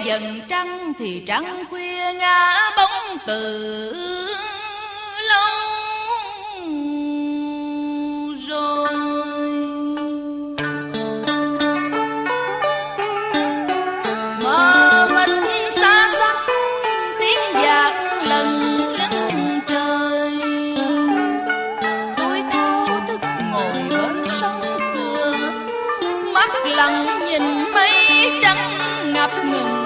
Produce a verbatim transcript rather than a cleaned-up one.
dần trăng thì trăng khuya ngã bóng từ lâu rồi. Mờ mịt xa xăm tiếng dạt lần lưng trời. Tôi thao thức ngồi bên sông cửa, mắt lặng nhìn mây trắng ngập ngừng.